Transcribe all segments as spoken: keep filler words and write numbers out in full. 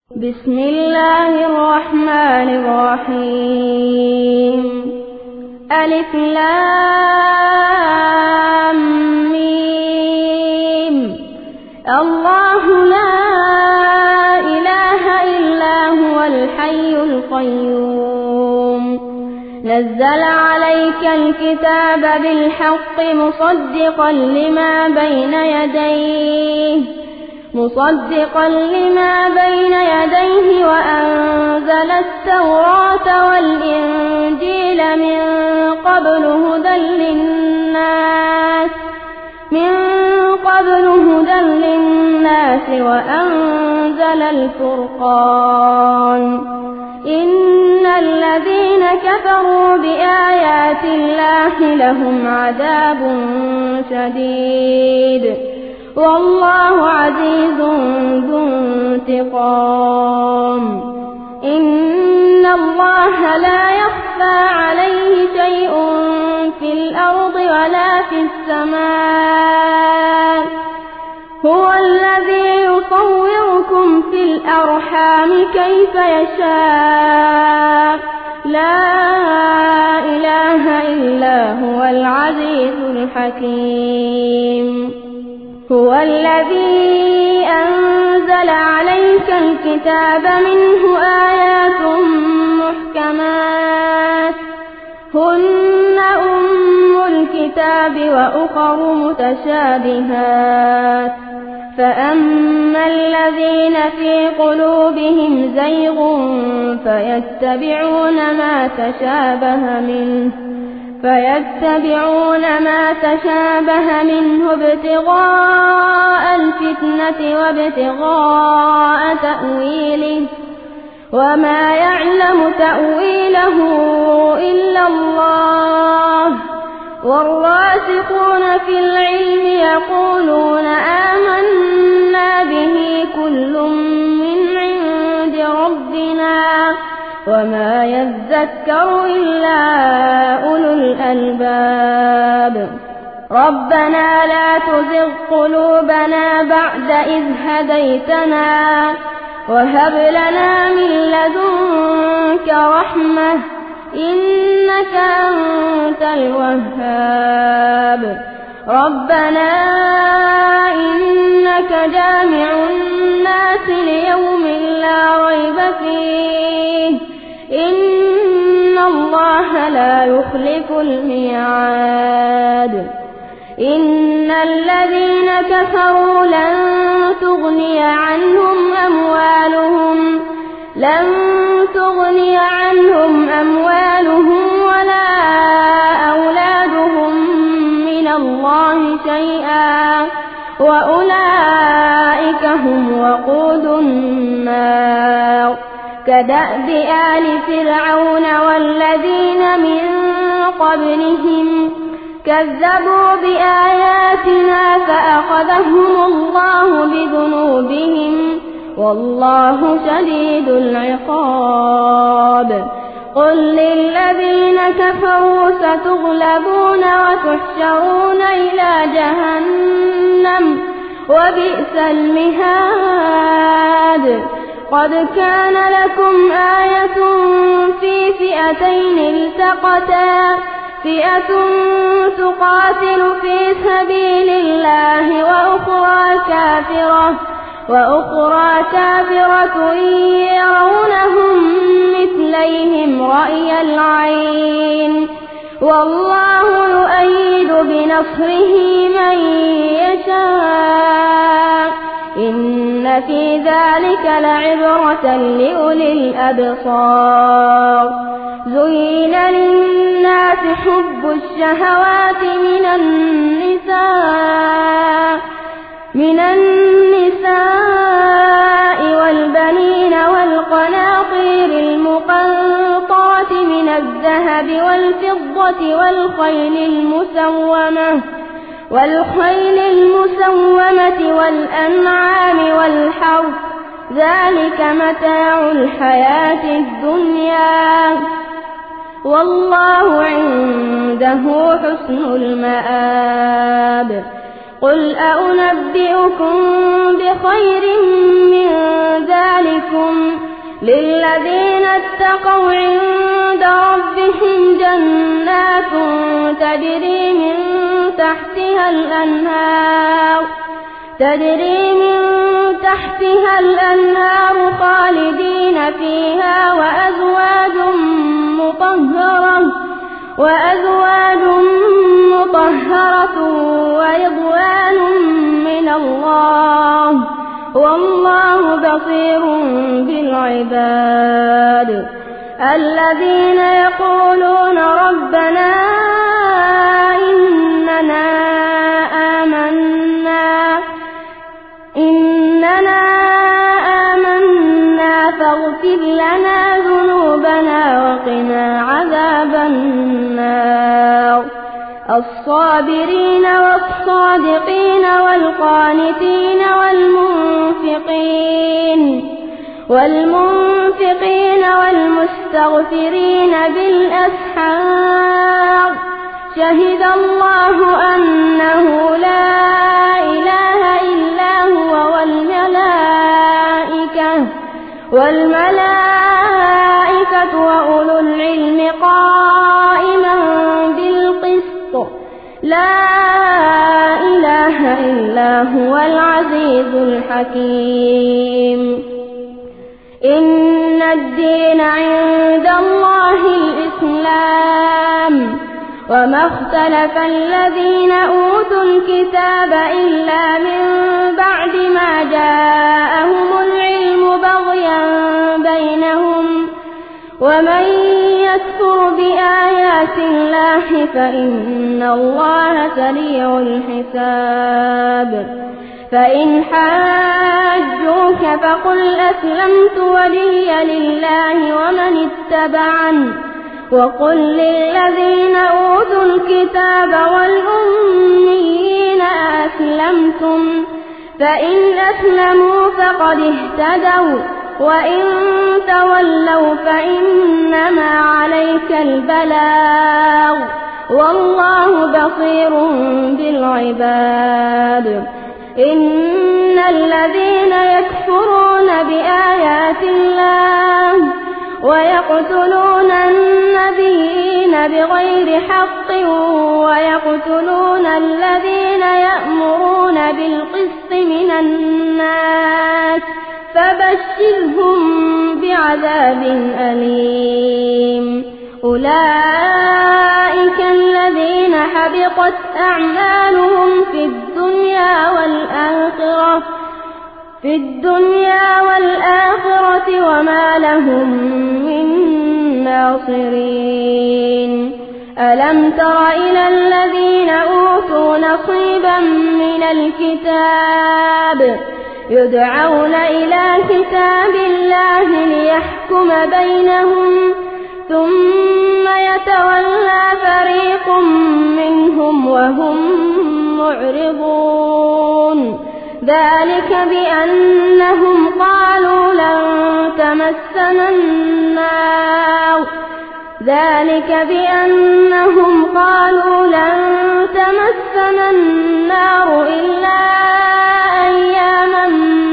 بسم الله الرحمن الرحيم. ألف لام ميم. الله لا إله إلا هو الحي القيوم. نزل عليك الكتاب بالحق مصدقا لما بين يديه مصدقا لما بين يديه وأنزل التوراة والإنجيل من قبل هدى للناس من قبل هدى للناس وأنزل الفرقان. إن الذين كفروا بآيات الله لهم عذاب شديد والله عزيز ذو انتقام. إن الله لا يخفى عليه شيء في الأرض ولا في السماء. هو الذي يصوركم في الأرحام كيف يشاء. لا إله إلا هو العزيز الحكيم. هو الذي أنزل عليك الكتاب منه آيات محكمات هن أم الكتاب وأخر متشابهات. فأما الذين في قلوبهم زيغ فيتبعون ما تشابه منه فيتبعون ما تشابه منه ابتغاء الفتنة وابتغاء تأويله وما يعلم تأويله إلا الله. والراسخون في العلم يقولون آمنا به كل من عند ربنا وما يذكر إلا أولو الألباب. ربنا لا تزغ قلوبنا بعد إذ هديتنا وهب لنا من لدنك رحمة إنك أنت الوهاب. ربنا إنك جامع الناس ليوم لا ريب فيه إن الله لا يخلف الميعاد. إن الذين كفروا لن تغني عنهم أموالهم لن تغني عنهم أموالهم ولا أولادهم من الله شيئا وأولئك هم وقود النار. كدأب آل فرعون والذين من قبلهم كذبوا بآياتنا فأخذهم الله بذنوبهم والله شديد العقاب. قل للذين كفروا ستغلبون وتحشرون إلى جهنم وبئس المهاد. قد كان لكم آية في فئتين التقتا فئة تقاتل في سبيل الله وأخرى كافرة وأخرى كافرة يرونهم مثليهم رأي العين والله يؤيد بنصره من يشاء. إن في ذلك لعبرة لأولي الأبصار. زين للناس حب الشهوات من النساء من النساء والبنين والقناطير المقنطرة من الذهب والفضة والخيل المسومة والخيل المسومة والأنعام والحرث ذلك متاع الحياة الدنيا والله عنده حسن المآب. قل أنبئكم بخير من ذلكم للذين اتقوا عند ربهم جنات تجري من تحتها الأنهار تجري من تحتها الأنهار خالدين فيها وأزواج مطهرة وأزواج مطهرة ورضوان من الله والله بصير بالعباد الذين يقولون ربنا إننا آمنا إننا آمنا فاغفر لنا ذنوبنا وقنا عذاب النار الصابرين والصادقين والقانتين والمنفقين والمنفقين والمستغفرين بالأسحار شهد الله أنه لا إله إلا هو والملائكة والملائكة وأولو العلم قائما بالقسط لا إله إلا هو العزيز الحكيم إن الدين عند الله الإسلام وما اختلف الذين أوتوا الكتاب إلا من بعد ما جاءهم العلم بغيا بينهم ومن يكفر بآيات الله فإن الله سريع الحساب فإن حاجوك فقل أسلمت وجهي لله ومن اتبعني وقل للذين أوتوا الكتاب والأميين أسلمتم فإن أسلموا فقد اهتدوا وإن تولوا فإنما عليك البلاغ والله بصير بالعباد إن الذين يكفرون بآيات الله ويقتلون النبيين بغير حق ويقتلون الذين يأمرون بالقسط من الناس فبشرهم بعذاب أليم أولئك الذين حبطت أعمالهم في الدنيا والآخرة في الدنيا والآخرة وما لهم من ناصرين ألم تر إلى الذين أوتوا نصيبا من الكتاب يدعون إلى كتاب الله ليحكم بينهم ثم يتولى فريق منهم وهم معرضون ذلك بأنهم قالوا لن تمسنا النار ذلك بأنهم قالوا لن تمسنا النار إلا أياما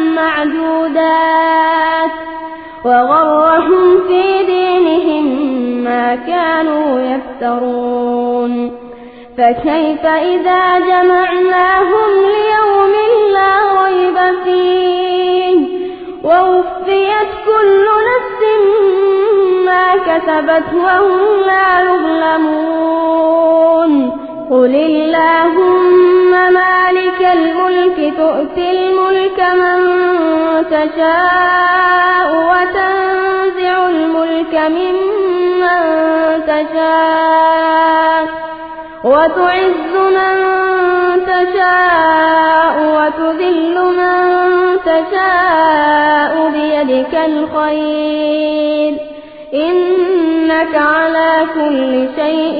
معدودات وغرهم في دينهم ما كانوا يفترون فكيف إذا جمعناهم ليوم لا ريب فيه ووفيت كل نفس ما كسبت وهم لا يظلمون قل اللهم مالك الملك تؤتي الملك من تشاء وتنزع الملك ممن تشاء وتعز من تشاء وتذل من تشاء بيدك الخير إنك على كل شيء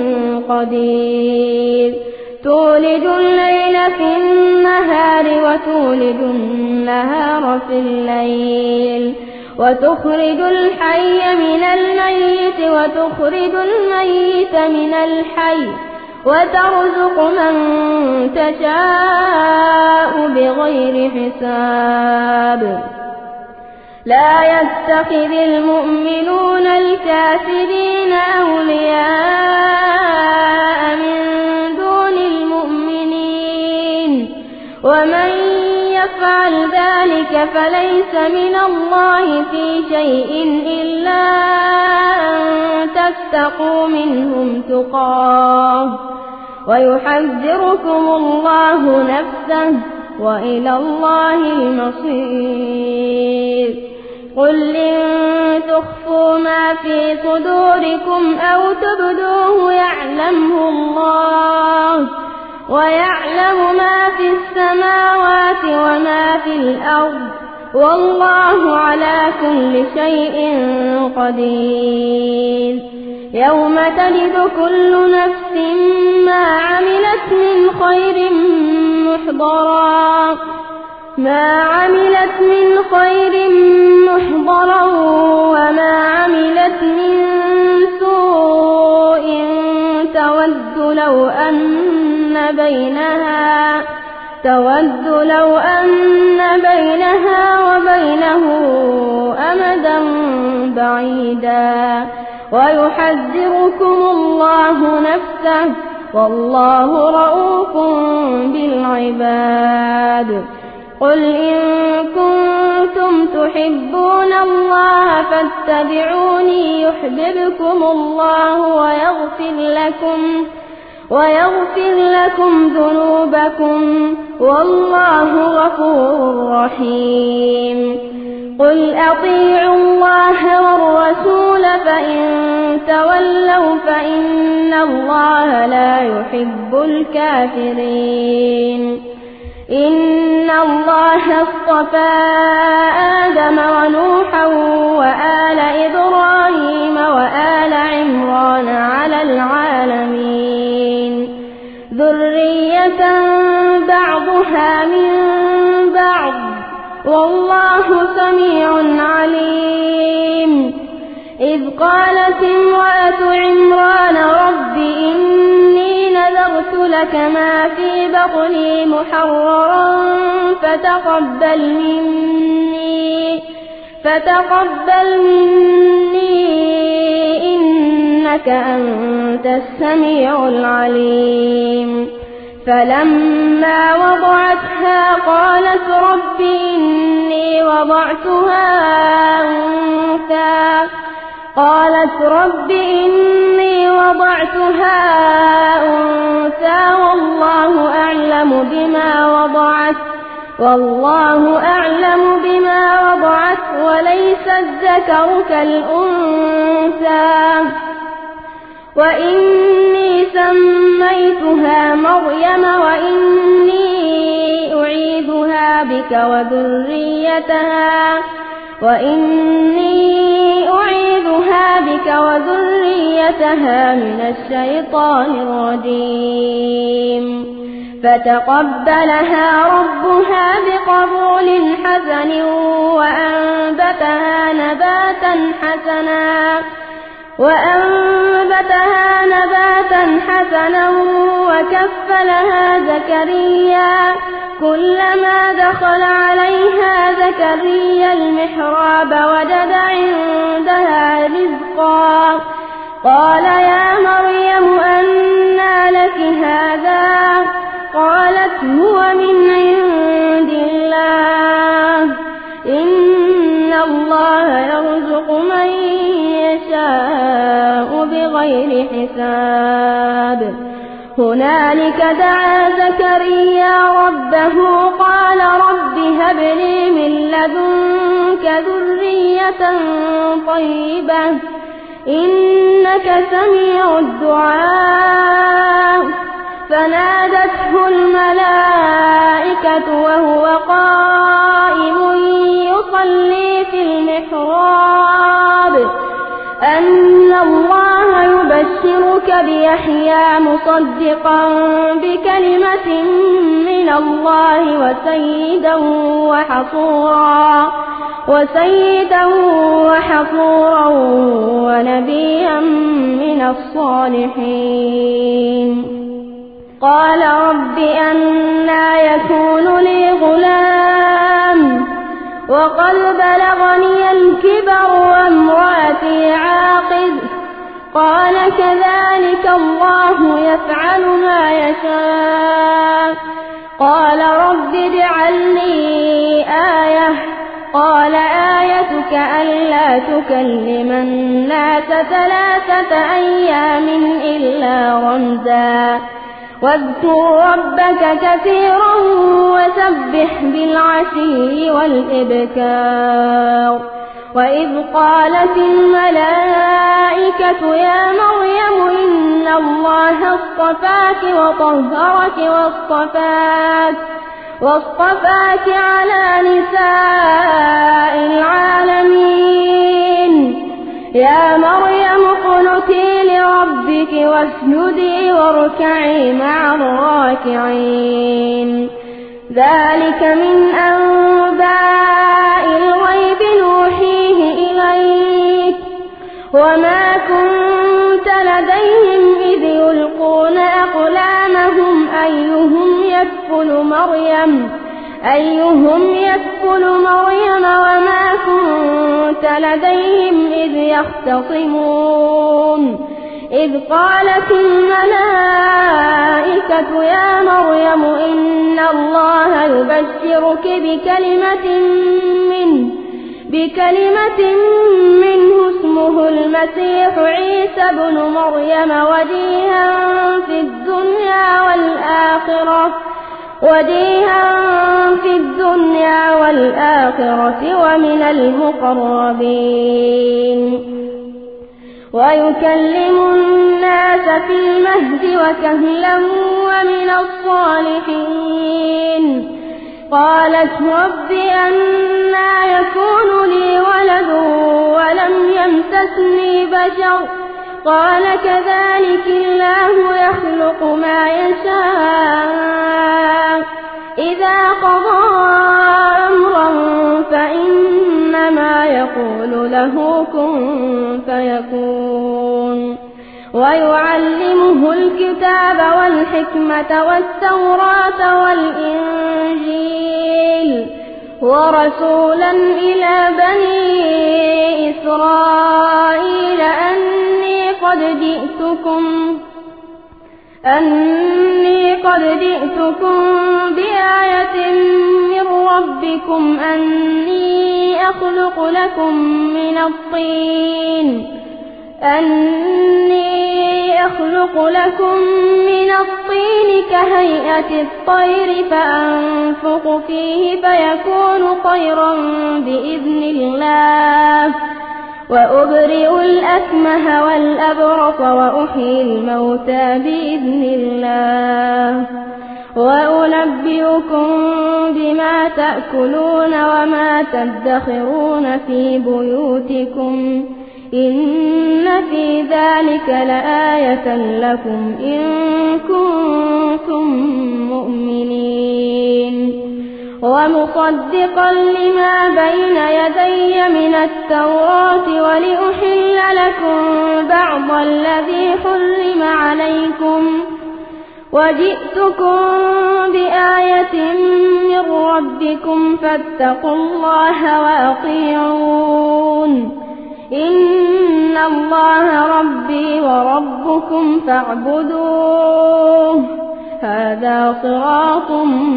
قدير تولج الليل في النهار وتولج النهار في الليل وتخرج الحي من الميت وتخرج الميت من الحي وترزق من تشاء بغير حساب لا يتخذ المؤمنون الكافرين أولياء من دون المؤمنين ومن يفعل ذلك فليس من الله في شيء إلا أن تتقوا منهم تقاه ويحذركم الله نفسه وإلى الله المصير قل إن تخفوا ما في صدوركم أو تبدوه يعلمه الله ويعلم ما في السماوات وما في الأرض والله على كل شيء قدير يوم تجد كل نفس ما عملت من خير محضرا ما عملت من خير محضرا وما عملت من سوء تود لو أن بينها تود لو أن بينها وبينه أمدا بعيدا ويحذركم الله نفسه والله رؤوف بالعباد قل إن كنتم تحبون الله فاتبعوني يحببكم الله ويغفر لكم ويغفر لكم ذنوبكم والله غفور رحيم قل أطيعوا الله والرسول فإن تولوا فإن الله لا يحب الكافرين إن الله اصطفى آدم ونوحا وآل إبراهيم وآل عمران على العالمين ذرية بعضها من بعض والله سميع عليم إذ قالت امرأة عمران رب إني نذرت لك ما في بطني محررا فتقبل مني فتقبل مني إنك أنت السميع العليم فلما وضعتها قالت رب إني وضعتها أنثى قالت رب إني وضعتها أنثى والله أعلم بما وضعت والله أعلم بما وضعت وليس الذكر كالأنثى وإني سميتها مريم وإني أعيذها بك وذريتها وإني أعيذها بك وذريتها من الشيطان الرجيم فتقبلها ربها بقبول حسن وأنبتها نباتا حسنا وأنبتها نباتا حسنا وكفلها زكريا كلما دخل عليها زكريا المحراب وجد عندها رزقا قال يا مريم أنى لك هذا قالت هو من عند الله إن الله يرزق من يشاء بغير حساب هنالك دعا زكريا ربه قال رب هب لي من لدنك ذرية طيبة إنك سميع الدعاء فنادته الملائكة وهو قائم يصلي في المحراب أن الله يبشرك بيحيى مصدقا بكلمة من الله وسيدا وحصورا وسيدا وحصورا ونبيا من الصالحين. قال رب أنى يكون لي غلام وقد بلغني الكبر وامرأتي عاقر قال كذلك الله يفعل ما يشاء قال رب اجعل لي آية قال آيتك ألا تكلم الناس ثلاثة أيام إلا رمزا واذكر ربك كثيرا وسبح بالعشي والإبكار وإذ قالت الملائكة يا مريم إن الله اصطفاك وطهرك واصطفاك واصطفاك على نساء العالمين يا مريم اقنتي لربك واسجدي واركعي مع الراكعين ذلك من أنباء الغيب نوحيه إليك وما كنت لديهم إذ يلقون أقلامهم أيهم يكفل مريم أيهم يكفل مريم وما كنت لديهم إذ يختصمون إذ قالت الملائكة يا مريم إن الله يبشرك بكلمة منه بكلمة منه اسمه المسيح عيسى ابن مريم وجيها في الدنيا والآخرة وجيها في الدنيا والآخرة ومن المقربين ويكلم الناس في المهد وكهلا ومن الصالحين قالت رب أنى يكون لي ولد ولم يمسسني بشر قال كذلك الله يخلق ما يشاء إذا قضى أمرا فإنما يقول له كن فيكون ويعلمه الكتاب والحكمة والتوراة والإنجيل ورسولا إلى بني إسرائيل أني قد جئتكم أني قد جئتكم بآية من ربكم أني أخلق لكم من الطين أني أخلق لكم من الطين كهيئة الطير فأنفخ فيه فيكون طيرا بإذن الله وأبرئ الأكمه والأبرص وأحيي الموتى بإذن الله وأنبئكم بما تأكلون وما تدخرون في بيوتكم إن في ذلك لآية لكم إن كنتم مؤمنين ومصدقا لما بين يدي من التوراة ولأحل لكم بعض الذي حرم عليكم وجئتكم بآية من ربكم فاتقوا الله وأطيعون إن الله ربي وربكم فاعبدوه هذا صراط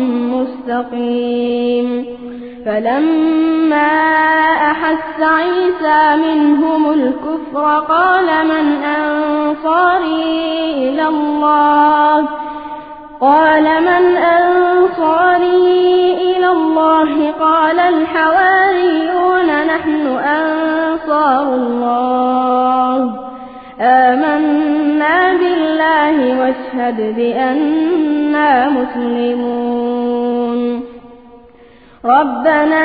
مستقيم فلما أحس عيسى منهم الكفر قال من أنصاري إلى الله قال من أنصاري إلى الله قال الحواريون نحن أنصار الله آمنا بالله واشهد بأننا مسلمون ربنا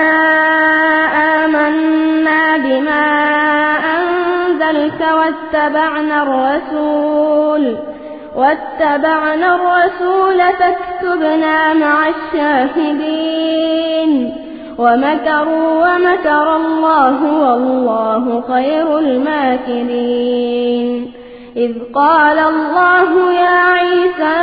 آمنا بما أنزلت واتبعنا الرسول واتبعنا الرسول فاكتبنا مع الشاهدين ومكروا ومكر الله والله خير الماكرين إذ قال الله يا عيسى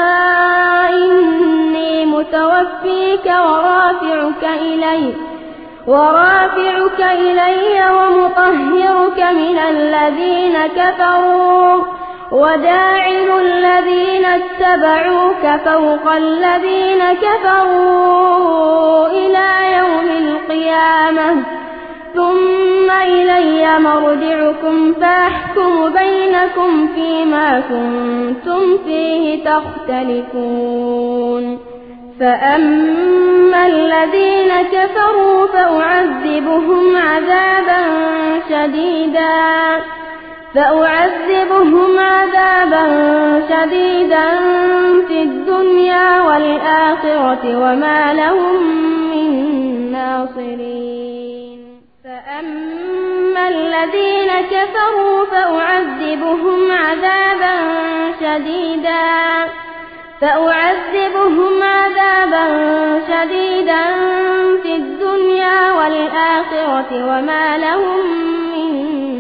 إني متوفيك ورافعك إلي ورافعك إلي ومطهرك من الذين كفروا وجاعل الذين اتبعوك فوق الذين كفروا إلى يوم القيامة ثم إلي مرجعكم فأحكم بينكم فيما كنتم فيه تختلفون فأما الذين كفروا فأعذبهم عذابا شديدا فأعذبهم عذابا شديدا في الدنيا والآخرة وما لهم من ناصرين فأما الذين كفروا فأعذبهم عذابا شديدا فأعذبهم عذابا شديدا في الدنيا والآخرة وما لهم من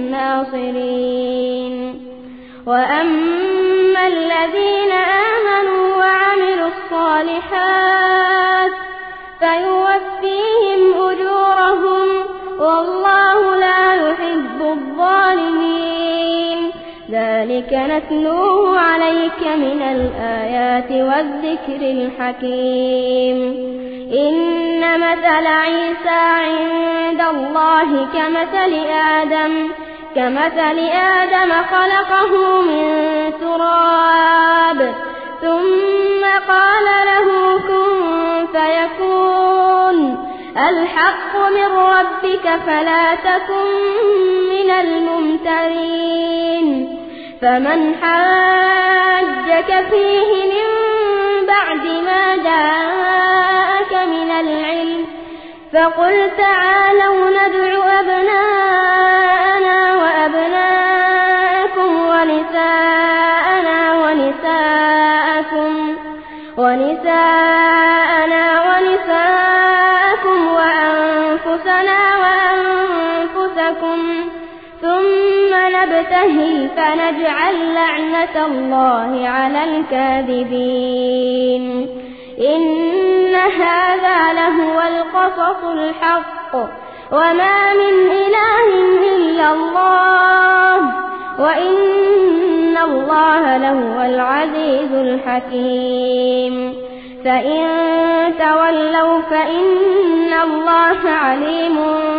ناصرين وأما الذين آمنوا وعملوا الصالحات فيوفيهم أجورهم والله لا يحب الظالمين ذلك نتلوه عليك من الآيات والذكر الحكيم إن مثل عيسى عند الله كمثل آدم كمثل آدم خلقه من تراب ثم قال له كن فيكون الحق من ربك فلا تكن من الممترين فمن حاجك فيه من بعد ما جاءك من العلم فقل تعالوا ندع أبناءنا وأبناءكم ونساءنا ونساءكم ونساءنا ونساءكم وأنفسنا وأنفسكم ثم نبتهل فنجعل لعنة الله على الكاذبين إن هذا لهو القصص الحق وما من إله إلا الله وإن الله لهو العزيز الحكيم فإن تولوا فإن الله عليم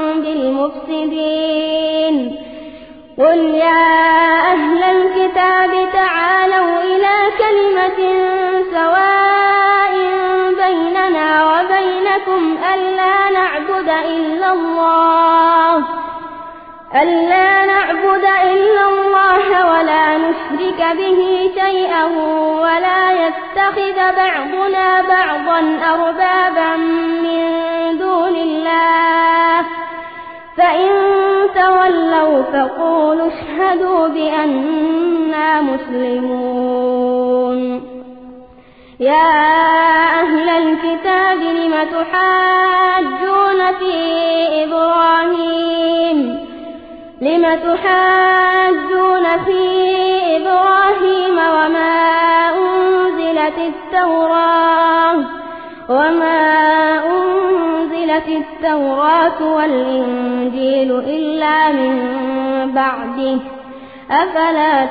بالمفسدين قل يا أهل الكتاب تعالوا إلى كلمة سواء بيننا وبينكم ألا نعبد إلا الله ألا نعبد إلا الله ولا نشرك به شيئا ولا يتخذ بعضنا بعضا أربابا من دون الله فإن تولوا فقولوا اشهدوا بأننا مسلمون يا أهل الكتاب لم تحاجون في إبراهيم لم تحاجون في إبراهيم وما أنزلت التوراة وما أنزلت التوراة والإنجيل إلا من بعده أفلا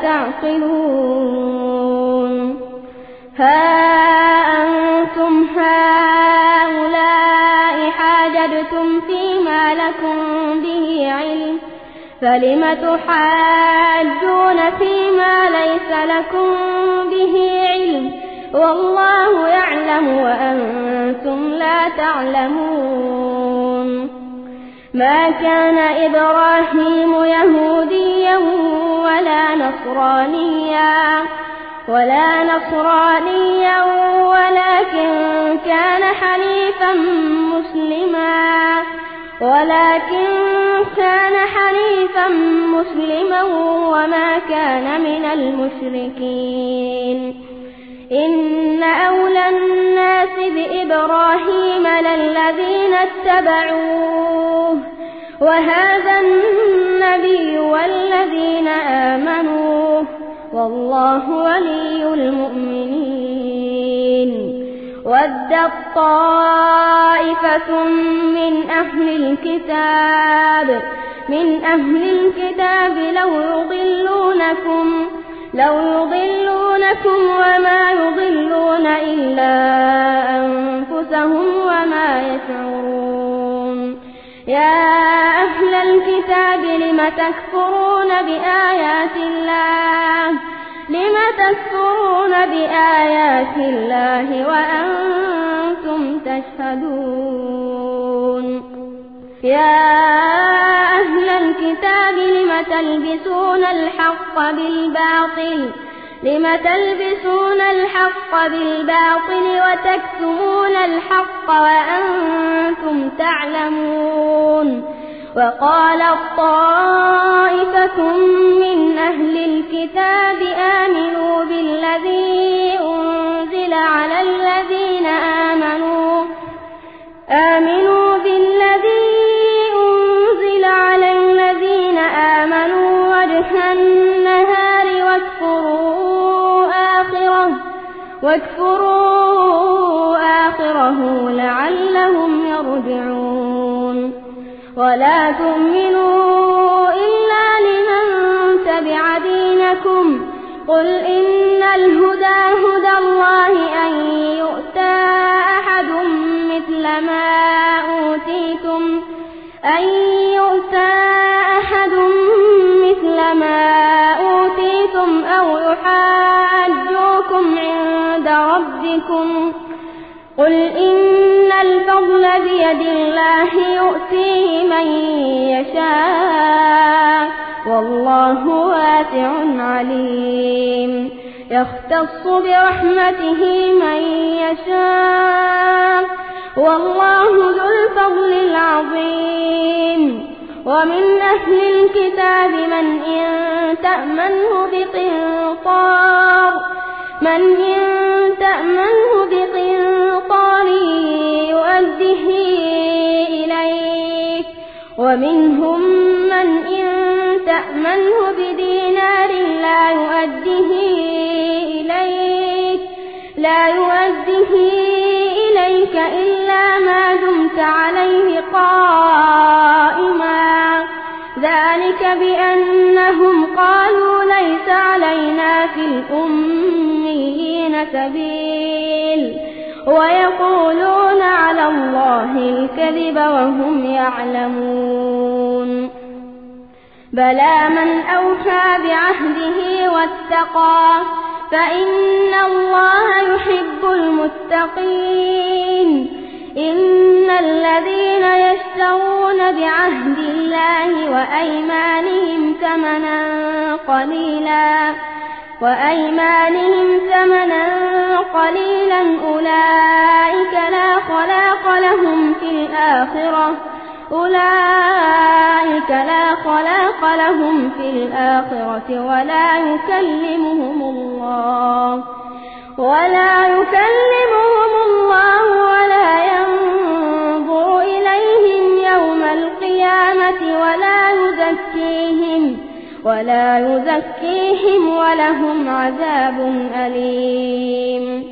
تعقلون ها أنتم هؤلاء حاججتم فيما لكم به علم فلم تحاجون فيما ليس لكم به علم والله يعلم وأنتم لا تعلمون ما كان إبراهيم يهوديا ولا نصرانيا ولا نصرانيا ولكن كان حنيفا مسلما ولكن كان حنيفا مسلما وما كان من المشركين إن أولى الناس بإبراهيم للذين اتبعوه وهذا النبي والذين آمنوا والله ولي المؤمنين. ودت طائفة من أهل الكتاب من أهل الكتاب لو يضلونكم لو يضلونكم وما يضلون إلا أنفسهم وما يشعرون. يا أهل الكتاب لم تكفرون بآيات الله لم تكفرون بآيات الله وأنتم تشهدون. يا أهل الكتاب لم تلبسون الحق بالباطل لم تلبسون الحق بالباطل وتكتمون الحق وأنتم تعلمون. وقالت طائفة من أهل الكتاب آمنوا بالذي أنزل على الذين آمنوا آمنوا بالذي أنزل على الذين آمنوا وجه النهار واكفروا آخره واكفروا آخره لعلهم يرجعون. ولا تؤمنوا إلا لمن تبع دينكم قل إن الهدى هدى الله أن يؤتى أحد مثل ما أوتيتم أن يؤتى أحد مثل ما أوتيتم أو يحاجوكم عند ربكم قل إن الفضل بيد الله يؤتيه من يشاء والله واسع عليم. يختص برحمته من يشاء والله ذو الفضل العظيم. ومن أهل الكتاب من إن تأمنه بقنطار من إن تأمنه بقنطار يؤده إليك ومنهم من إن تأمنه بدينار لا يؤده إليك لا يؤده إليك إلا ما دمت عليه قائما ذلك بأنهم قالوا ليس علينا في الأميين سبيل ويقولون على الله الكذب وهم يعلمون. بلى من أوفى بعهده واتقى فإن الله يحب المتقين. إن الذين يشترون بعهد الله وأيمانهم ثمنا قليلا وأيمانهم ثمنا قليلا أولئك لا خلاق لهم في الآخرة أولئك لا خلاق لهم في الآخرة ولا يكلمهم الله ولا يكلمهم الله ولا ينظر إليهم يوم القيامة ولا يزكيهم ولا يزكيهم ولهم عذاب أليم.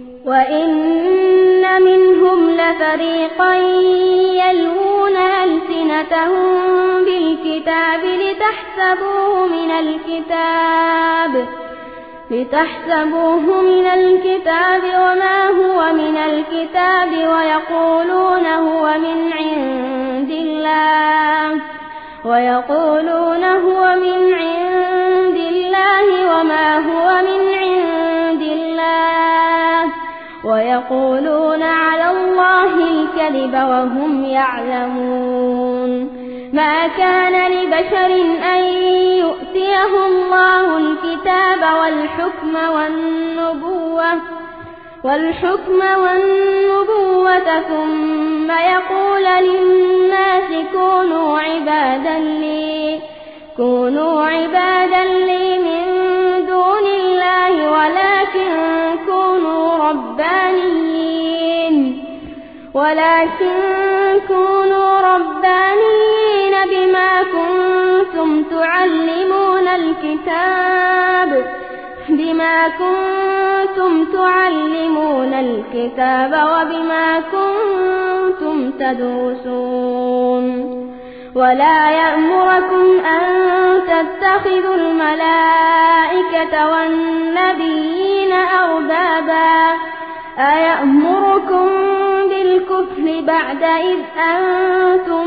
وإن منهم لفريقا يلوون ألسنتهم بالكتاب لتحسبوه من الكتاب لتحسبوه من الكتاب وما هو من الكتاب ويقولون هو من عند الله ويقولون هو من عند الله وما هو من عند الله ويقولون على الله الكذب وهم يعلمون. ما كان لبشر أن يؤتيه الله الكتاب والحكم والنبوة والحكم والنبوة ثم يقول للناس كونوا عبادا لي كونوا عبادا لي من دون الله ولكن كونوا ربانيين ولكن كونوا ربانيين بما كنتم تعلمون الكتاب بما كنتم تعلمون الكتاب وبما كنتم تدرسون ولا يأمركم أن تتخذوا الملائكة والنبيين أربابا أيأمركم بالكفر بعد إذ أنتم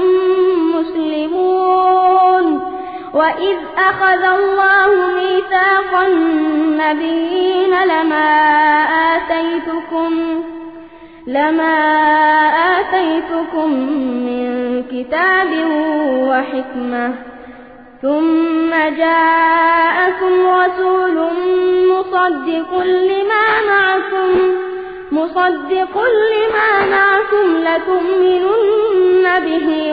مسلمون وإذ أخذ الله ميثاق النبيين لما آتيتكم لما آتيتكم من كتاب وحكمة ثم جاءكم رسول مصدق لما معكم مصدق لما معكم لتؤمنن به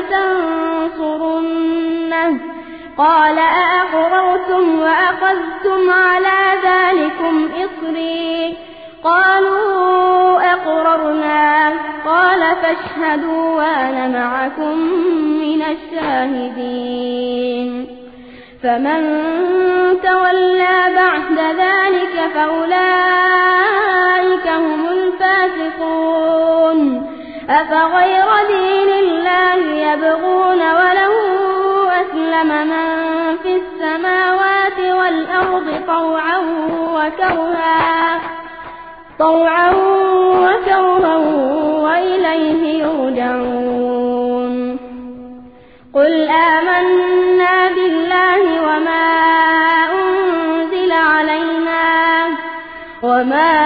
ولتنصرنه قال أأقررتم وأخذتم على ذلكم إصري قالوا أقررنا قال فاشهدوا وأنا معكم من الشاهدين فمن تولى بعد ذلك فأولئك هم الفاسقون أفغير دين الله يبغون وله أسلم من في السماوات والأرض طوعا وكرها طوعا وكرها وإليه يرجعون قل آمنا بالله وما أنزل علينا وما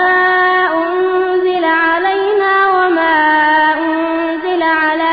أنزل علينا وما أنزل على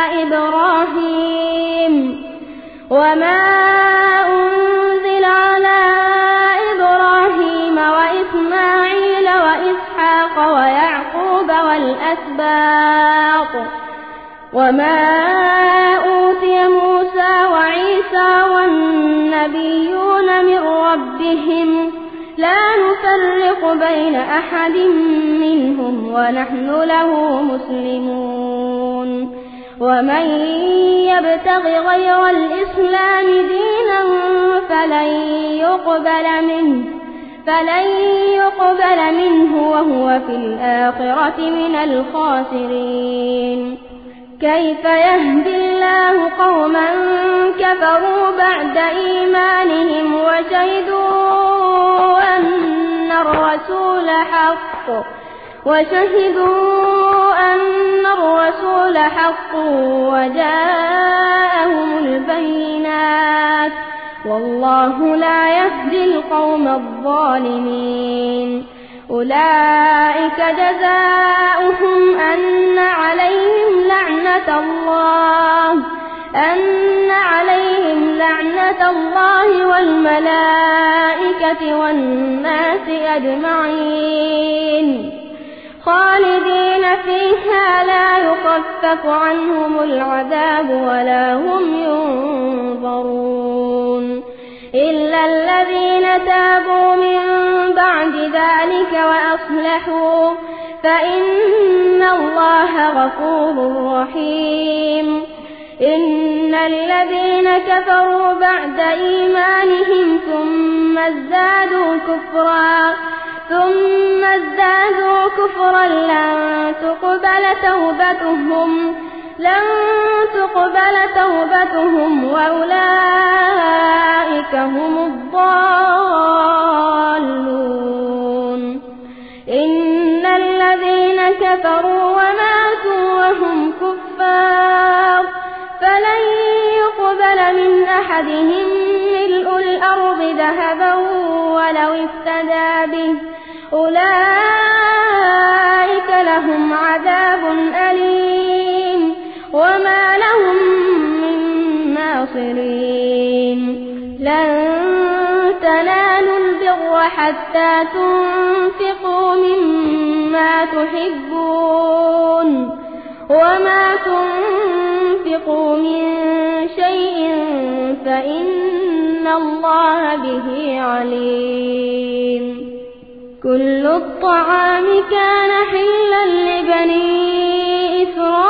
إبراهيم وما أنزل على إبراهيم وإسماعيل وإسحاق ويعقوب والأسباط وما أوتي موسى وعيسى والنبيون من ربهم لا نفرق بين أحد منهم ونحن له مسلمون ومن يبتغ غير الإسلام دينا فلن يقبل منه فلن يقبل منه وهو في الآخرة من الخاسرين كيف يهدي الله قوما كفروا بعد إيمانهم وشهدوا أن الرسول حق وشهدوا أن الرسول حق وجاءهم البينات والله لا يهدي القوم الظالمين أولئك جزاؤهم أن عليهم لعنة الله أن عليهم لعنة الله والملائكة والناس أجمعين خالدين فيها لا يخفف عنهم العذاب ولا هم ينظرون إلا الذين تابوا من بعد ذلك وأصلحوا فإن الله غفور رحيم إن الذين كفروا بعد إيمانهم ثم ازدادوا كفرا ثم ازدادوا كفرا لن تقبل توبتهم لن تقبل توبتهم وأولئك هم الضالون إن الذين كفروا وماتوا وهم كفار فلن يقبل من أحدهم ملء الأرض ذهبا ولو افتدى به أولئك لهم عذاب أليم وما لهم من ناصرين لن تنالوا البر حتى تنفقوا مما تحبون وما تنفقوا من شيء فإن الله به عليم كل الطعام كان حلا لبني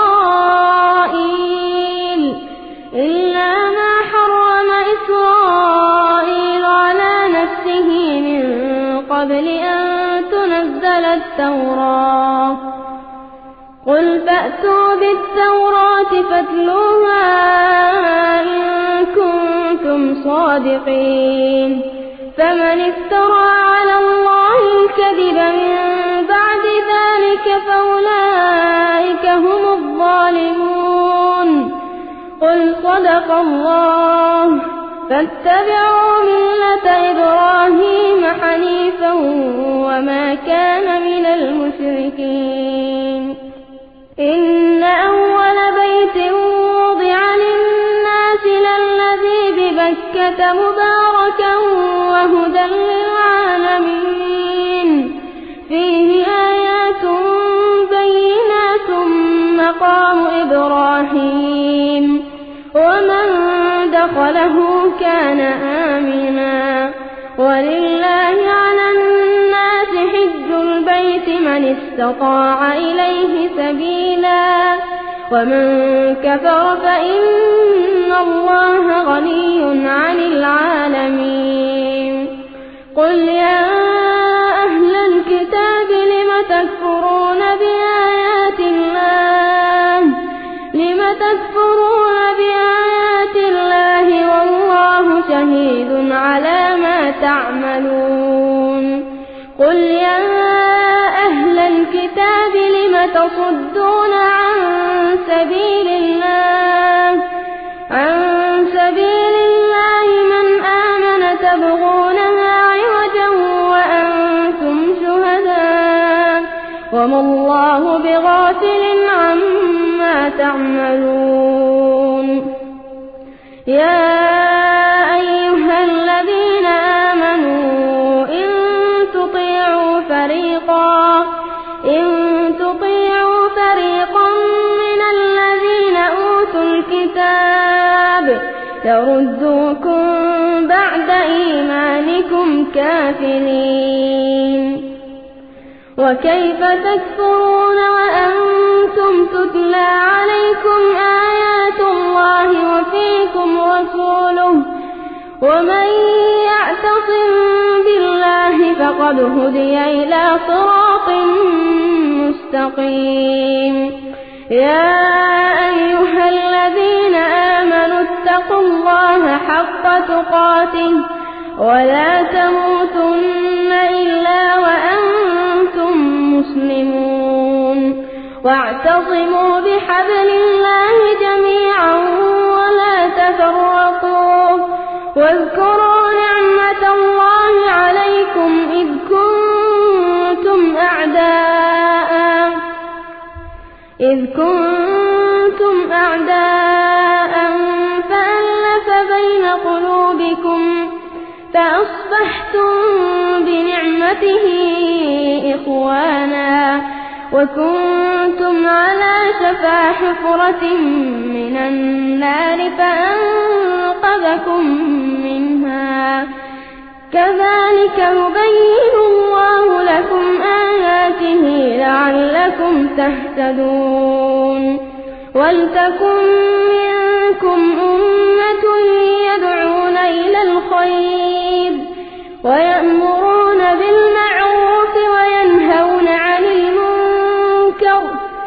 إسرائيل إلا ما حرم إسرائيل على نفسه من قبل أن تنزل التوراة قل فأتوا بالتوراة فاتلوها إن كنتم صادقين فمن افترى على الله الكذب من بعد ذلك فأولئك هم الظالمون قل صدق الله فاتبعوا ملة إبراهيم حنيفا وما كان من المشركين إن أول بيت وضع للناس للذي ببكة مباركا وهدى للعالمين فيه آيات بينات مقام إبراهيم ومن دخله كان آمنا ولله على الناس حج البيت من استطاع إليه سبيلا ومن كفر فإن الله غني عن العالمين قل يا أهل الكتاب لم تكفرون بآيات الله لم تكفرون بآيات الله والله شهيد على ما تعملون قل يا أهل الكتاب لم تصدون عن سبيل الله عن سبيل الله من آمن تبغونها عوجا وأنتم شهداء وما الله بغافل عما تعملون يا أيها الذين آمنوا إن تطيعوا فريقا إن تطيعوا فريقا من الذين أوتوا الكتاب يردوكم بعد إيمانكم كافرين وكيف تكفرون وأنتم تتلى عليكم آيات الله وفيكم رسوله ومن يعتصم بالله فقد هدي إلى صراط مستقيم يا أيها الذين آمنوا اتقوا الله حق تقاته ولا تموتن إلا وأنتم مسلمون واعتصموا بحبل الله جميعا ولا تفرقوا واذكروا نعمة الله عليكم إذ كنتم أعداء إذ كنتم أعداء فألف بين قلوبكم فأصبحتم بنعمته إخوانا وكنتم على شفا حفرة من النار فأنقذكم منها كذلك يبين الله لكم آياته لعلكم تهتدون ولتكن منكم أمة يدعون إلى الخير ويأمرون بالمعروف وينهون عن المنكر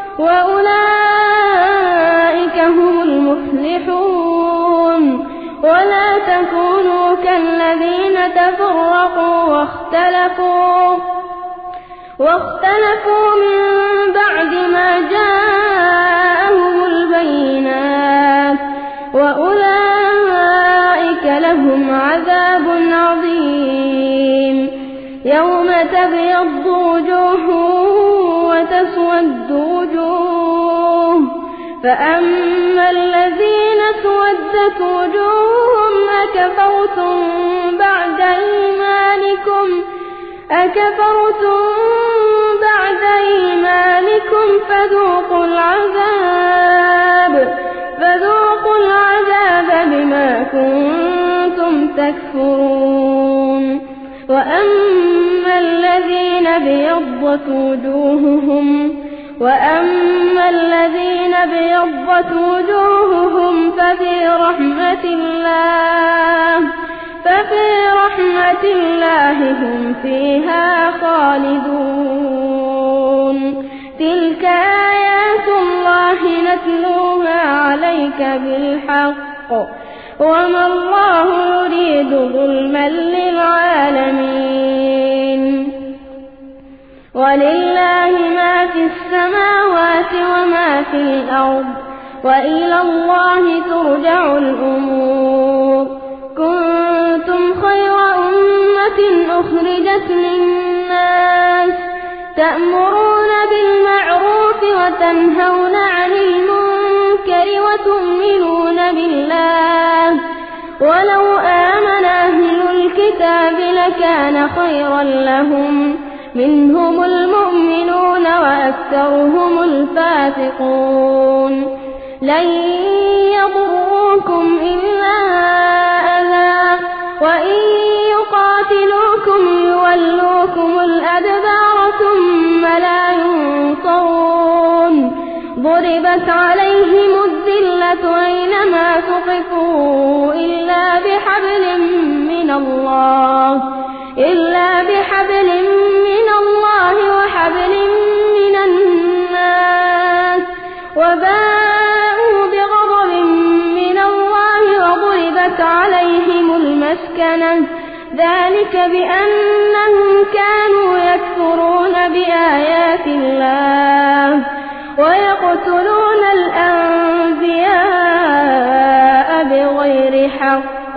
وأولئك هم المفلحون ولا تكونوا كالذين تفرقوا واختلفوا واختلفوا من بعد ما جاءهم البينات وأولئك لهم عذاب عظيم يوم تبيض وجوه وتسود وجوه فأما الذين اسودت وجوههم أكفرتم بعد إيمانكم أكفرتم بعد إيمانكم فذوقوا العذاب فذوقوا العذاب بما كنتم تكفرون وأما الذين ابيضت وجوههم وأما الذين ابيضت وجوههم ففي رحمة الله ففي رحمة آيات الله هم فيها خالدون تلك آيات الله نتلوها عليك بالحق وما الله يريد ظلما للعالمين ولله ما في السماوات وما في الأرض وإلى الله ترجع الأمور كنتم خير أمة أخرجت للناس تأمرون بالمعروف وتنهون عن المنكر وتؤمنون بالله ولو آمن أهل الكتاب لكان خيرا لهم منهم المؤمنون وأكثرهم الفاسقون لن يضروكم إلا أذى وإن يقاتلوكم يولوكم الأدبار ثم لا ينصرون ضربت عليهم الذلة أينما ثقفوا إلا بحبل من الله إلا بحبل من الله وحبل من الناس وباءوا بغضب من الله وضربت عليهم المسكنة ذلك بأنهم كانوا يكفرون بآيات الله ويقتلون الأنبياء بغير حق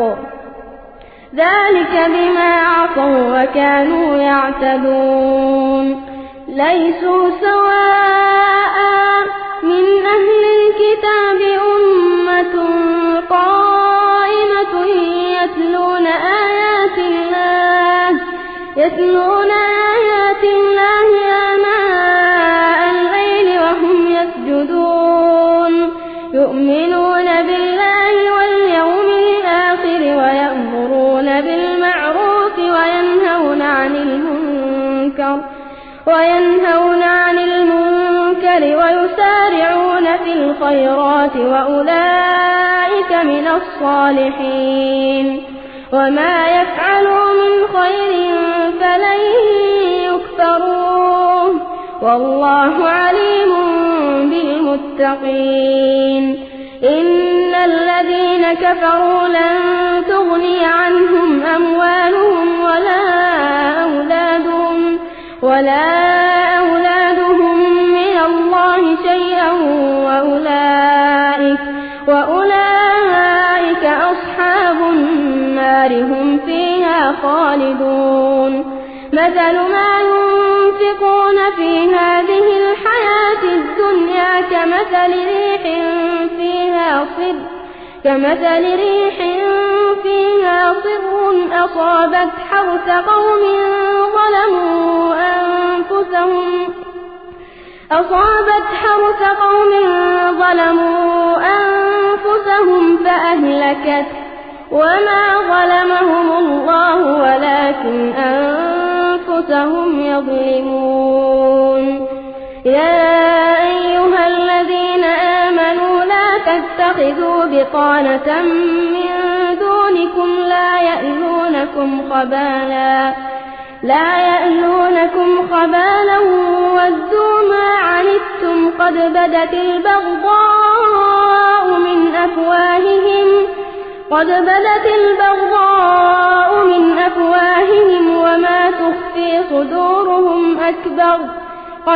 ذلك بما عصوا وكانوا يعتدون ليسوا سواء من أهل الكتاب أمة قائمة يتلون آيات الله يتلون آيات الله آناء الليل وهم يسجدون يؤمنون بالله واليوم الآخر ويأمرون بالمعروف وينهون عن المنكر وينهون عن المنكر ويسارعون في الخيرات وأولئك من الصالحين وما يفعلوا من خير فلن يكفروه والله عليم بالمتقين إن الذين كفروا لن تغني عنهم أموالهم ولا أولادهم ولا أولادهم من الله شيئا وأولئك وأولئك أصحاب النار هم فيها خالدون مثل ما ينفقون في هذه الحياة الدنيا كمثل ريح فيها صر كمثل ريح فيها صر أصابت حرث قوم ظلموا أنفسهم أصابت حرث قوم ظلموا أنفسهم فأهلكت وما ظلمهم الله ولكن أنفسهم يظلمون يا أيها الذين آمنوا لا تتخذوا بطانة من دونكم لا يألونكم خبالا لا يألونكم خبالا ودوا ما عنتم قد بدت البغضاء من أفواههم قد بدت البغضاء من أفواههم وما تخفي صدورهم أكبر قد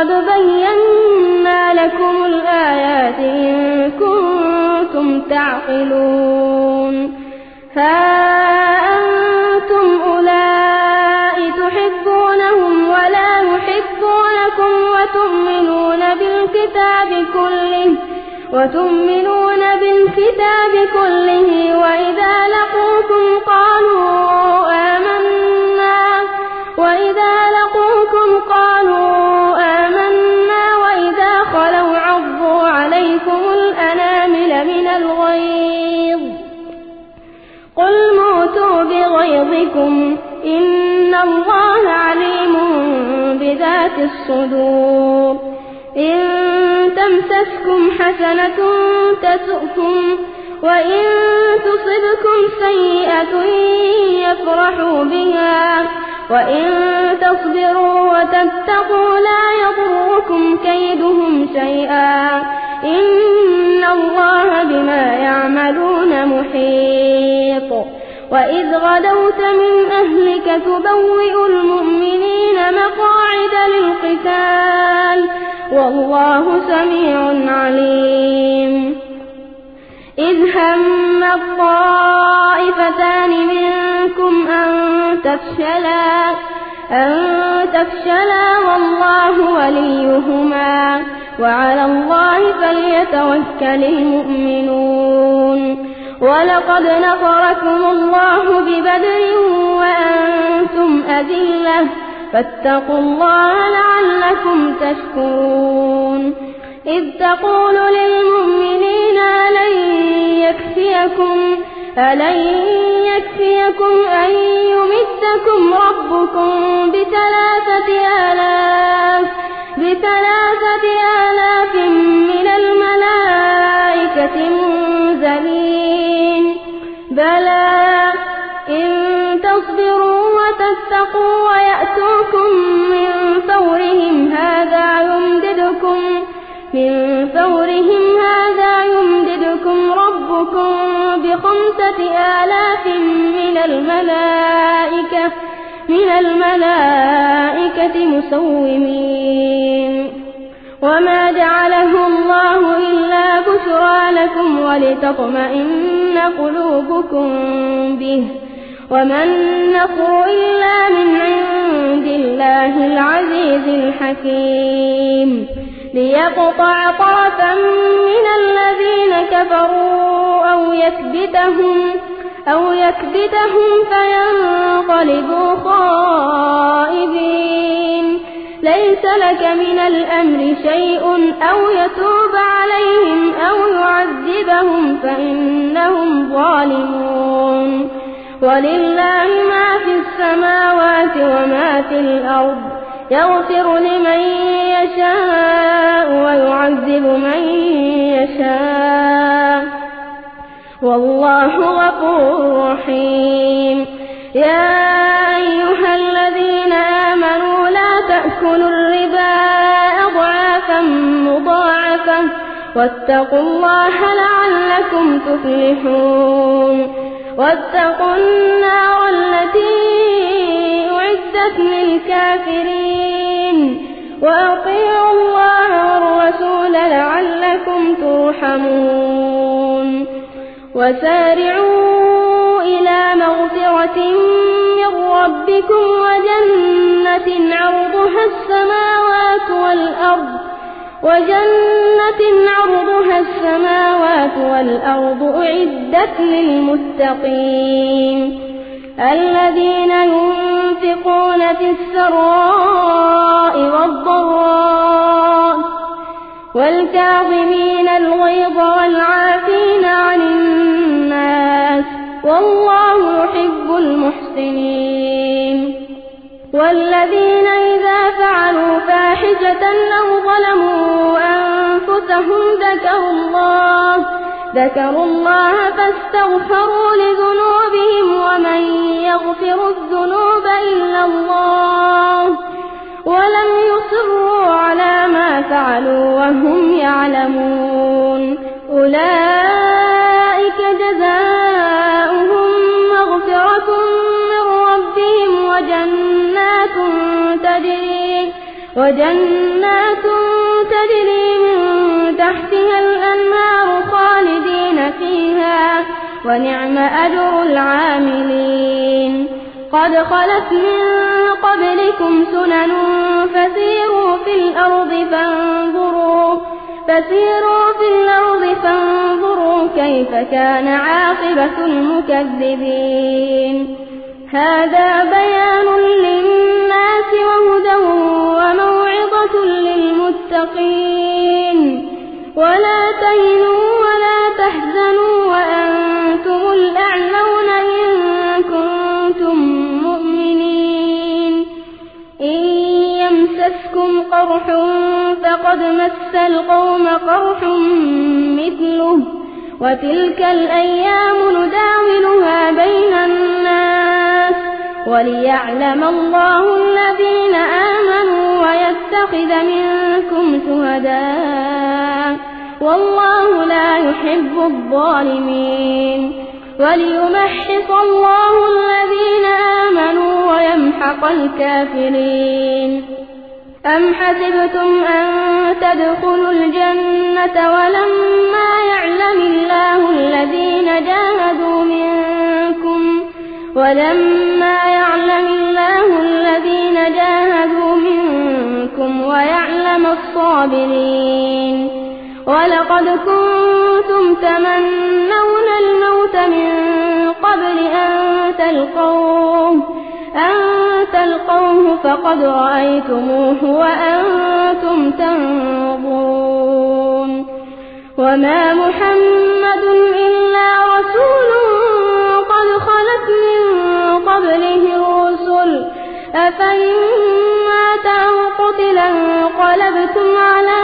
بينا لكم الآيات إن كنتم تعقلون ها أنتم أولئك تحبونهم ولا يحبونكم وتؤمنون بالكتاب كله وتؤمنون بالكتاب كله وإذا لقوكم قالوا آمنا وإذا لقوكم قالوا آمنا وإذا خلوا عضوا عليكم الأنامل من الغيظ قل موتوا بغيظكم إن الله عليم بذات الصدور إن تمسسكم حسنة تسؤكم وإن تصبكم سيئة ليفرحوا بها، وإن تصبروا وتتقوا لا يضركم كيدهم شيئا، إن الله بما يعملون محيط. وإذ غدوت من أهلك تبوئ المؤمنين مقاعد للقتال، والله سميع عليم. إذ هم الطائفتان منكم أن تفشلا أن تفشلا والله وليهما، وعلى الله فليتوكل المؤمنون. ولقد نصركم الله ببدر وأنتم أذلة، فاتقوا الله لعلكم تشكرون. إذ تقول للمؤمنين ألن يكفيكم ألن يكفيكم أن يمدكم ربكم بثلاثة آلاف بثلاثة آلاف من الملائكة منزلين؟ بلى إن تصبروا وتتقوا ويأتوكم من فورهم هذا يمددكم من فورهم هذا يمددكم ربكم بخمسة آلاف من الملائكة من الملائكة مسومين. وما جعله الله إلا بشرى لكم ولتطمئن قلوبكم به، وما النصر إلا من عند الله العزيز الحكيم، ليقطع طرفا من الذين كفروا أو يكبتهم أو يكبتهم فينقلبوا خائبين. ليس لك من الأمر شيء أو يتوب عليهم أو يعذبهم فإنهم ظالمون. ولله ما في السماوات وما في الأرض، يغفر لمن يشاء ويعذب من يشاء، والله غفور رحيم. يا أيها الذين آمنوا لا تأكلوا الربا أضعافا مضاعفة، واتقوا الله لعلكم تفلحون. واتقوا النار التي أعدت للكافرين، وأطيعوا الله والرسول لعلكم ترحمون. وسارعوا إلى مغفرة من ربكم وجنة عرضها السماوات والأرض وجنة عرضها السماوات والأرض أعدت للمتقين، الذين ينفقون في السراء والضراء والكاظمين الغيظ والعافين عن الناس، والله يحب المحسنين. والذين إذا فعلوا فاحشة أو ظلموا أنفسهم ذكروا الله ذكروا الله فاستغفروا لذنوبهم، ومن يغفر الذنوب إلا الله، ولم يصروا على ما فعلوا وهم يعلمون. أولئك جزاؤهم مغفرة من ربهم وجنات تجري وجنات تجري من تحتها الأنهار خالدين فيها، ونعم أجر العاملين. قد خلت من قبلكم سنن فسيروا في الأرض فانظروا فسيروا في الأرض فانظروا كيف كان عاقبة المكذبين. هذا بيان للناس وهدى وموعظة للمتقين. ولا تهنوا ولا تحزنوا وأنتم الأعلون إن كنتم مؤمنين. إن يمسسكم قرح فقد مس القوم قرح مثله، وتلك الأيام نداولها بين الناس، وليعلم الله الذين آمنوا ويتخذ منكم شهداء والله لا يحب الظالمين وليمحص الله الذين آمنوا ويمحق الكافرين. أم حسبتم أن تدخلوا الجنة ولما يعلم الله الذين جاهدوا منكم ولما يعلم الله الذين جاهدوا منكم ويعلم الصابرين. ولقد كنتم تمنون الموت من قبل أن تلقوه أن تلقوه فقد رأيتموه وأنتم تنظرون. وما محمد إلا رسول قد خلت من قبله الرسل أفإن مات أو قتل انقلبتم على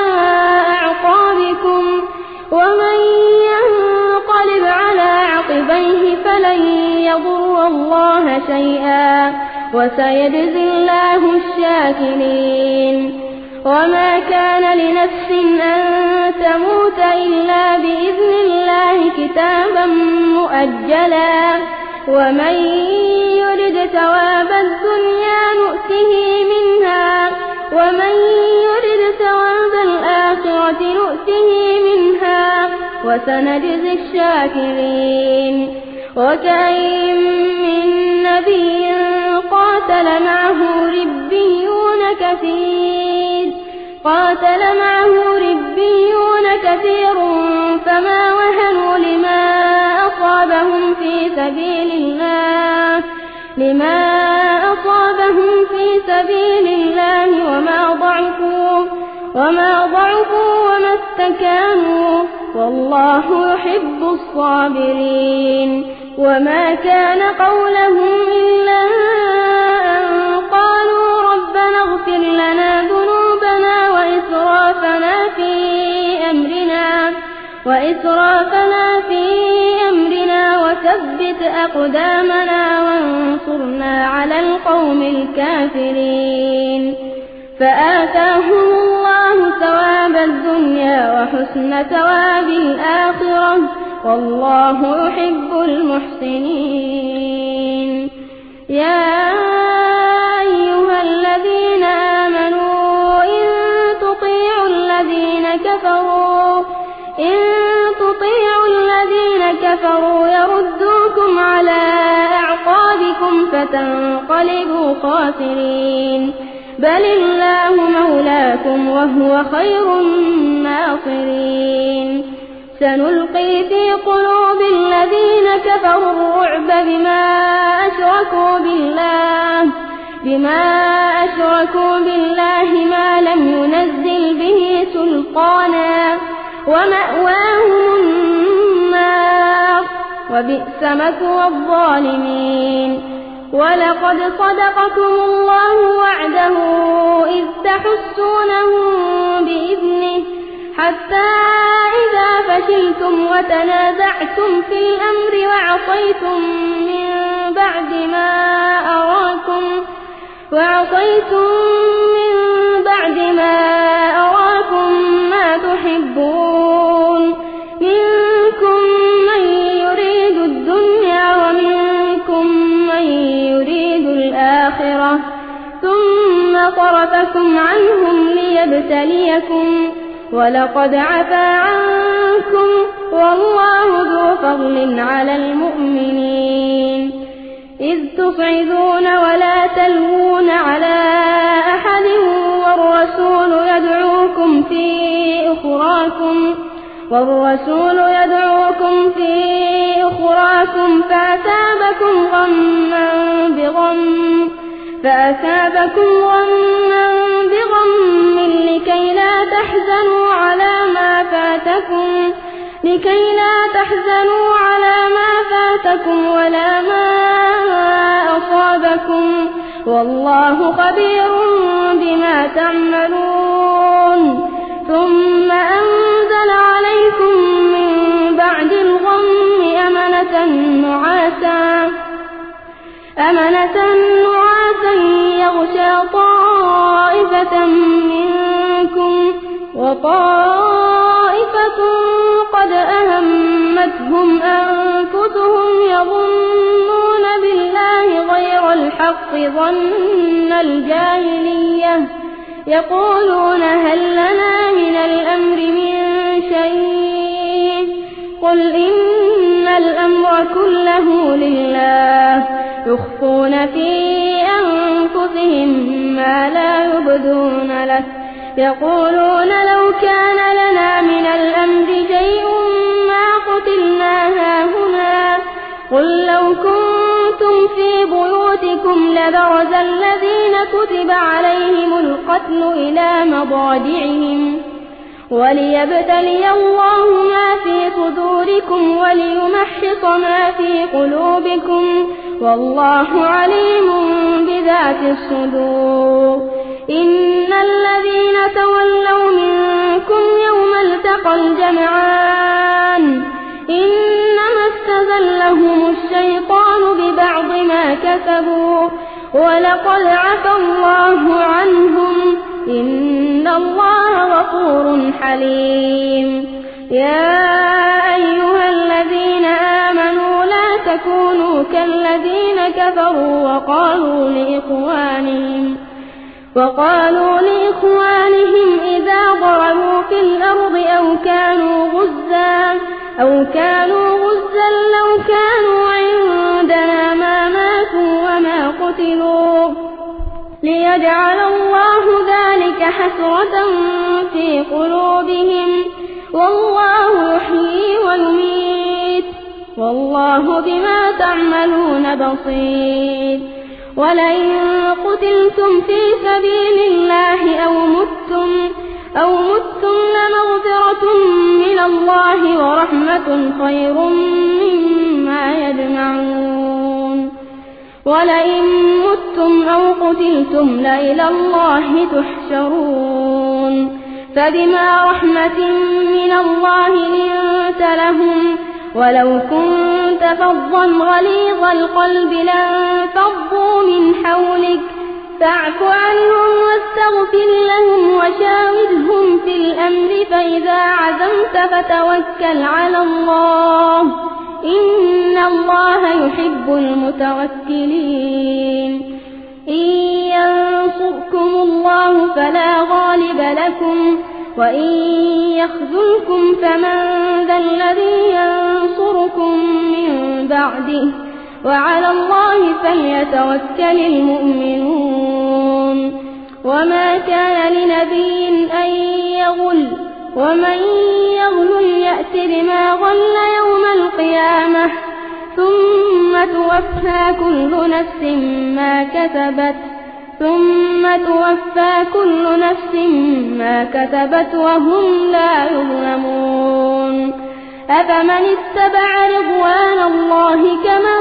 أعقابكم ومن ينقلب على عقبيه فلن يضر الله شيئا وسيجزي الله الشاكرين. وما كان لنفس أن تموت إلا بإذن الله كتابا مؤجلا ومن يرد ثواب الدنيا نؤته منها ومن يرد ثواب الآخرة نؤته منها وسنجزي الشاكرين. وكأين من نبي قاتل معه ربيون كثير قاتل معه ربيون كثير فما وهنوا لما أصابهم في سبيل الله لما أصابهم في سبيل الله وما ضعفوا وما ضعفوا وما استكانوا والله يحب الصابرين. وما كان قولهم إلا أن قالوا ربنا اغفر لنا ذنوبنا وإسرافنا في أمرنا وإسرافنا في أمرنا وثبت أقدامنا وانصرنا على القوم الكافرين. فآتاهم الله ثواب الدنيا وحسن ثواب الآخرة والله يحب المحسنين. يا أيها الذين آمنوا إن تطيعوا الذين كفروا إن تطيعوا الذين كفروا يردوكم على أعقابكم فتنقلبوا خاسرين. بل الله مولاكم وهو خير الناصرين. سنلقي في قلوب الذين كفروا الرعب بما أشركوا بالله بما أشركوا بالله ما لم ينزل به سلطانا ومأواهم النار وبئس مثوى الظالمين. ولقد صدقكم الله وعده إذ تحسونهم بإذنه حتى إذا فشلتم وتنازعتم في الأمر وعصيتم من بعد ما أراكم وعصيتم من بعد ما أراكم ما تحبون منكم من يريد الدنيا ومنكم من يريد الآخرة ثم صرفكم عنهم ليبتليكم ولقد عفا عنكم والله ذو فضل على المؤمنين. إذ تصعدون ولا تلوون على أحد والرسول يدعوكم في أخراكم والرسول يدعوكم في أخراكم فأثابكم غما بغم فأثابكم غما بغم لكي لا تحزنوا على ما فاتكم لكي لا تحزنوا على ما فاتكم ولا ما أصابكم والله خبير بما تعملون. ثم أنزل عليكم من بعد الغم أمنة نعاسا أمنة نعاسا يغشى طائفة منكم وطائفة قد أهمتهم أنفسهم يظنون بالله غير الحق ظن الجاهلية يقولون هل لنا من الأمر من شيء قل إن الأمر كله لله يخفون في أنفسهم ما لا يبدون لك يقولون لو كان لنا من الأمر شيء ما قتلنا هاهنا قل لو كنتم في بيوتكم لبرز الذين كتب عليهم القتل إلى مضاجعهم وليبتلي الله ما في صدوركم وليمحص ما في قلوبكم والله عليم بذات الصدور إن الذين تولوا منكم يوم التقى الجمعان إنما استزلهم الشيطان ببعض ما كسبوا ولقد عفى الله عنهم إن الله غفور حليم يا أيها الذين آمنوا لا تكونوا كالذين كفروا وقالوا لإخوانهم وقالوا لإخوانهم إذا ضربوا في الأرض أو كانوا غزا أو كانوا غزا لو كانوا عندنا ما ماتوا وما قتلوا ليجعل الله ذلك حسرة في قلوبهم والله يحيي ويميت والله بما تعملون بصير ولئن قتلتم في سبيل الله أو متم أو متم لمغفرة من الله ورحمة خير مما يجمعون ولئن متم أو قتلتم لإلى الله تحشرون فبما رحمة من الله لنت لهم ولو كنت فظا غليظ القلب لانفضوا من حولك فاعف عنهم واستغفر لهم وشاورهم في الأمر فإذا عزمت فتوكل على الله إن الله يحب المتوكلين إن ينصركم الله فلا غالب لكم وإن يخذلكم فمن ذا الذي ينصركم من بعده وعلى الله فليتوكل المؤمنون وما كان لنبي أن يغل ومن يغل يأت بما غل يوم القيامة ثم توفى كل نفس ما كسبت ثم توفى كل نفس ما كسبت وهم لا يظلمون أفمن اتبع رضوان الله كمن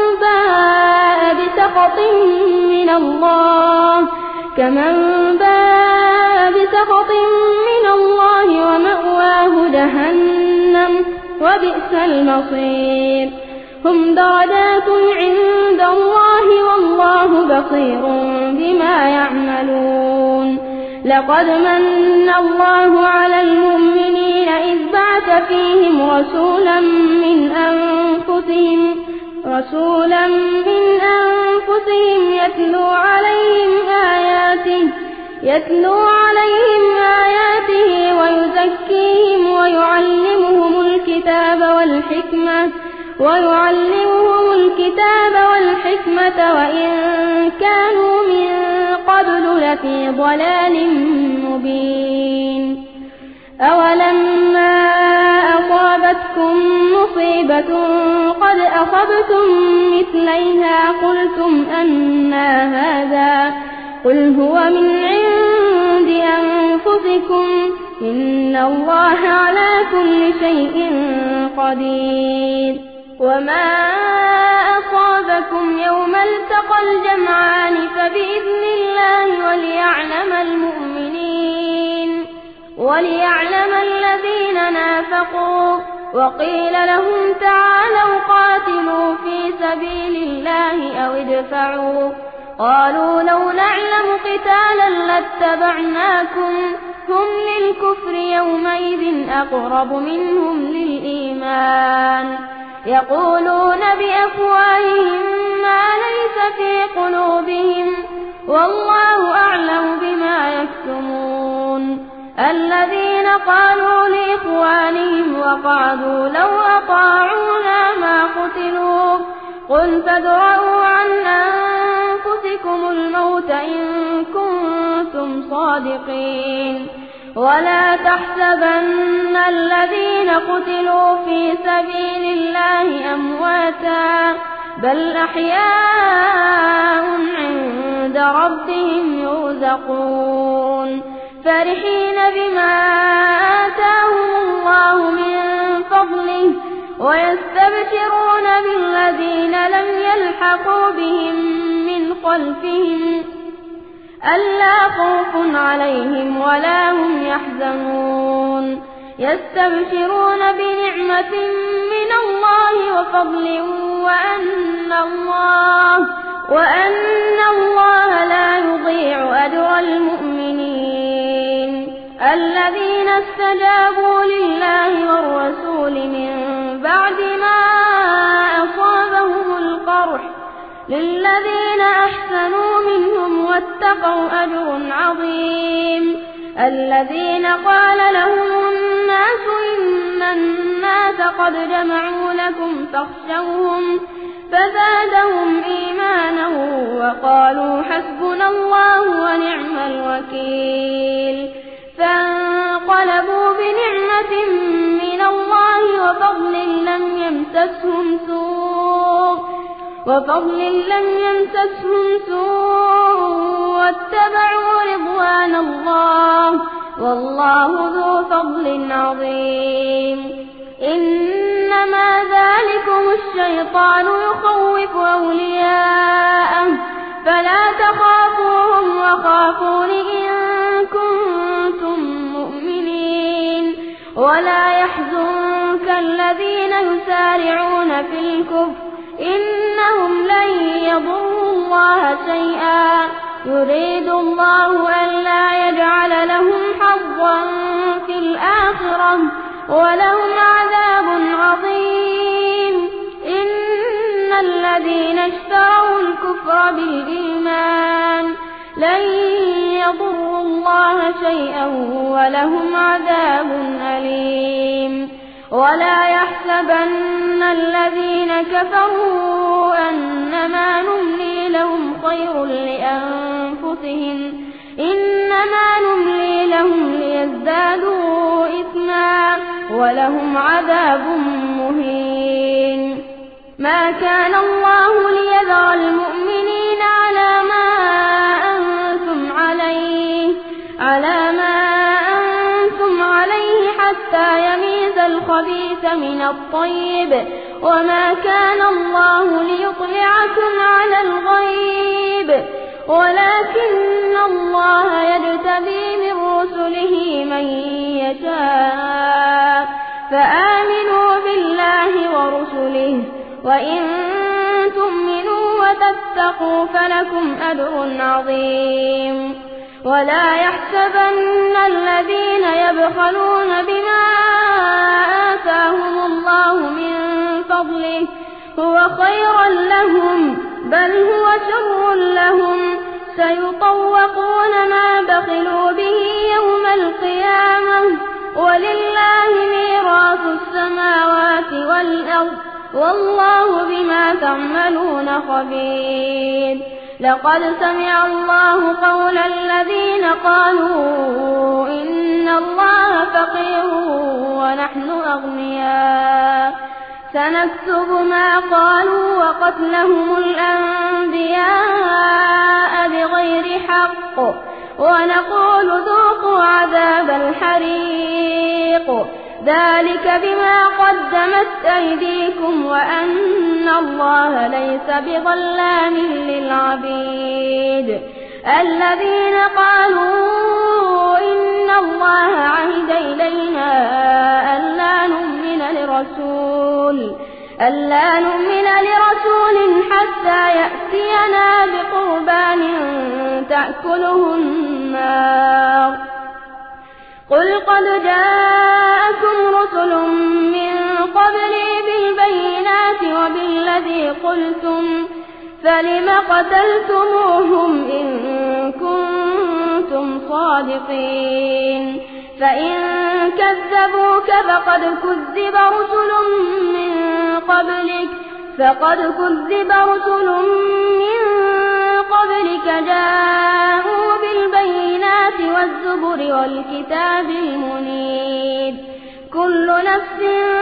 باء بسخط من الله كمن باء بسخط من الله ومأواه جهنم وبئس المصير هم درجات عند الله والله بصير بما يعملون لقد من الله على المؤمنين إذ بعث فيهم رسولا من أنفسهم رسولا من أنفسهم يتلو عليهم آياته يتلو عليهم آياته ويزكيهم ويعلمهم الكتاب والحكمة ويعلمهم الكتاب والحكمة وإن كانوا من قبل لفي ضلال مبين أولما أصابتكم مصيبة قد أصبتم مثليها قلتم أنى هذا قل هو من عند أنفسكم إن الله على كل شيء قدير وما أصابكم يوم التقى الجمعان فبإذن الله وليعلم المؤمنين وليعلم الذين نافقوا وقيل لهم تعالوا قاتلوا في سبيل الله أو أو ادفعوا قالوا لو نعلم قتالا لاتبعناكم هم للكفر يومئذ أقرب منهم للإيمان يقولون بأفواههم ما ليس في قلوبهم والله أعلم بما يكتمون الذين قالوا لإخوانهم وقعدوا لو أطاعونا ما قتلوا قل فادرءوا عن أنفسكم الموت إن كنتم صادقين ولا تحسبن الذين قتلوا في سبيل الله أمواتا بل أحياء عند ربهم يرزقون فرحين بما آتاهم الله من فضله ويستبشرون بالذين لم يلحقوا بهم من خلفهم ألا خوف عليهم ولا هم يحزنون يستبشرون بنعمة من الله وفضل وأن الله وأن الله لا يضيع أجر المؤمنين الذين استجابوا لله والرسول من بعد ما أصابهم القرح للذين أحسنوا منهم واتقوا أجر عظيم الذين قال لهم الناس إن الناس قد جمعوا لكم فاخشوهم فزادهم إيمانا وقالوا حسبنا الله ونعم الوكيل فانقلبوا بنعمة من الله وفضل لم يمسسهم سوء وفضل لم يمسسهم سوء واتبعوا رضوان الله والله ذو فضل عظيم إنما ذلكم الشيطان يخوف أولياءه فلا تخافوهم وخافون إن كنتم مؤمنين ولا يحزنك الذين يسارعون في الكفر إنهم لن يضروا الله شيئا يريد الله ألا يجعل لهم حظا في الآخرة ولهم عذاب عظيم إن الذين اشتروا الكفر بالإيمان لن يضروا الله شيئا ولهم عذاب أليم ولا يحسبن الذين كفروا أنما نملي لهم خير لأنفسهم إنما نملي لهم ليزدادوا إثما ولهم عذاب مهين ما كان الله ليذر المؤمنين على ما أنتم عليه على ما أنتم عليه حتى يميز الخبيث من الطيب وما كان الله ليطلعكم على الغيب ولكن الله يجتبي من رسله من يشاء فآمنوا بالله ورسله وإن تؤمنوا وتتقوا فلكم أجر عظيم ولا يحسبن الذين يبخلون بما آتاهم الله من فضله هو خيرا لهم بل هو شر لهم سيطوقون ما بخلوا به يوم القيامة ولله ميراث السماوات والأرض والله بما تعملون خبير لقد سمع الله قول الذين قالوا إن الله فقير ونحن أغنياء سنكتب ما قالوا وقتلهم الأنبياء بغير حق ونقول ذوقوا عذاب الحريق ذلك بما قدمت أيديكم وأن الله ليس بظلام للعبيد الذين قالوا إن الله عهد إلينا ألا نؤمن لرسول ألا نؤمن لرسول حتى يأتينا بقربان تأكله النار قل قد جاءكم رسل من قبلي بالبينات وبالذي قلتم فلم قتلتموهم إن كنتم صادقين فإن كذبوك فقد كذب رسل من قبلك فقد كذب رسل من قبلك جاءوا بالبينات والزبر والكتاب المنير كل نفس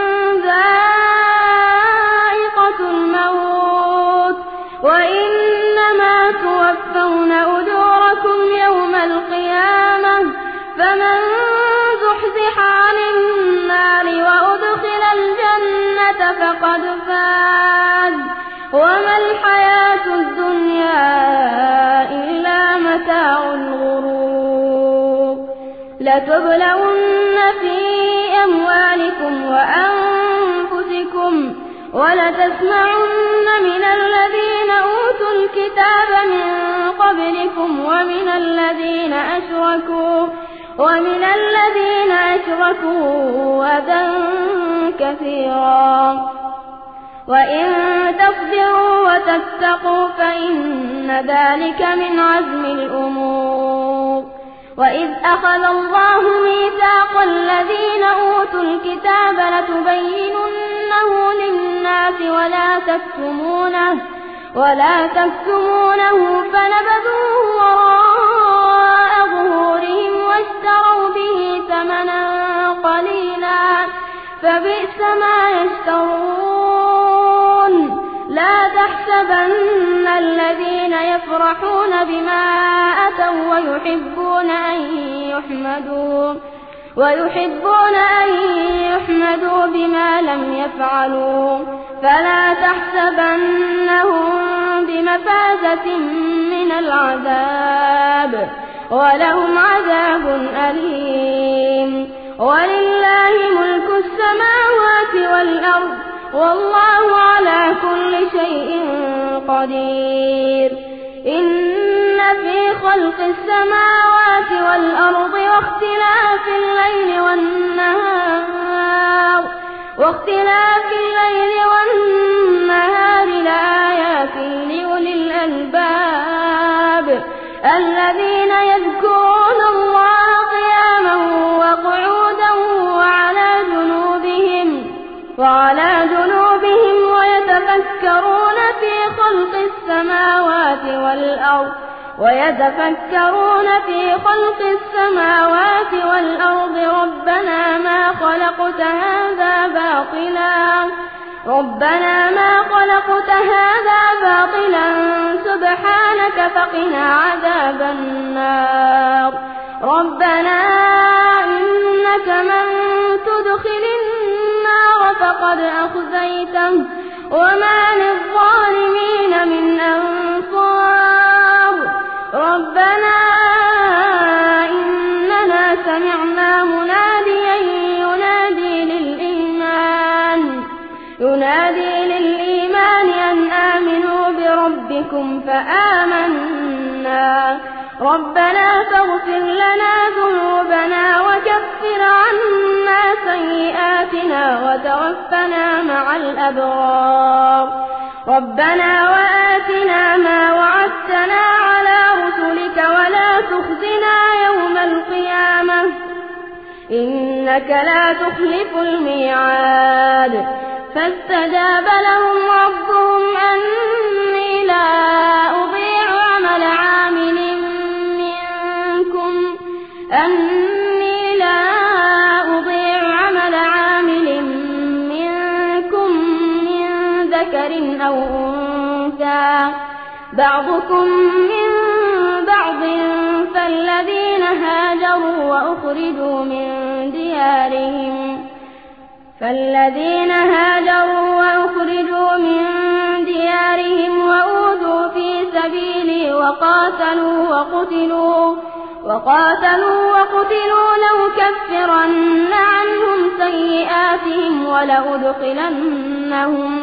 ذائقة الموت وإنما توفون أجوركم يوم القيامة فمن زحزح عن النار وأدخل الجنة فقد فاز وما الحياة الدنيا إلا متاع الغرور لتبلون في أموالكم وأنفسكم ولتسمعن من الذين أوتوا الكتاب من قبلكم ومن الذين أشركوا ومن الذين أشركوا أذى كثيرا وإن تصبروا وتتقوا فإن ذلك من عزم الأمور وإذ أخذ الله ميثاق الذين أوتوا الكتاب لتبيننه للناس ولا تكتمونه ولا تكتمونه فنبذوه وراء ظهورهم واشتروا به ثمنا قليلا فبئس ما يشترون لا تحسبن الذين يفرحون بما أتوا ويحبون أن يحمدوا ويحبون أن يحمدوا بما لم يفعلوا فلا تحسبنهم بمفازة من العذاب ولهم عذاب أليم ولله ملك السماوات والأرض والله على كل شيء قدير إن في خلق السماوات والأرض واختلاف الليل والنهار واختلاف الليل والنهار لآيات لأولي الألباب الذين يذكرون الله قياما وقعودا وعلى جنوبهم وعلى جنوبهم ويتفكرون في خلق السماوات والأرض ويتفكرون في خلق السماوات والأرض ربنا ما خلقت هذا باطلا ربنا ما خلقت هذا باطلا سبحانك فقنا عذاب النار ربنا إنك من تدخل النار فقد أخزيته وما للظالمين من أنصار ربنا إننا سمعنا مناديا ينادي للإيمان ينادي للإيمان أن آمنوا بربكم فآمنا ربنا فاغفر لنا ذنوبنا وكفر عنا سيئاتنا وتوفنا مع الأبرار ربنا وآتنا ما وعدتنا على رسلك ولا تخزنا يوم القيامة إنك لا تخلف الميعاد فاستجاب لهم ربهم أني لا أضيع عمل عامل منكم أني لا أضيع عمل عامل منكم من ذكر أو أنثى بعضكم من بعض فالذين هاجروا وأخرجوا من ديارهم فالذين هاجروا وأخرجوا من ديارهم وأوذوا في سبيلي وقاتلوا وقتلوا وقاتلوا وقتلوا لأكفرن عنهم سيئاتهم ولأدخلنهم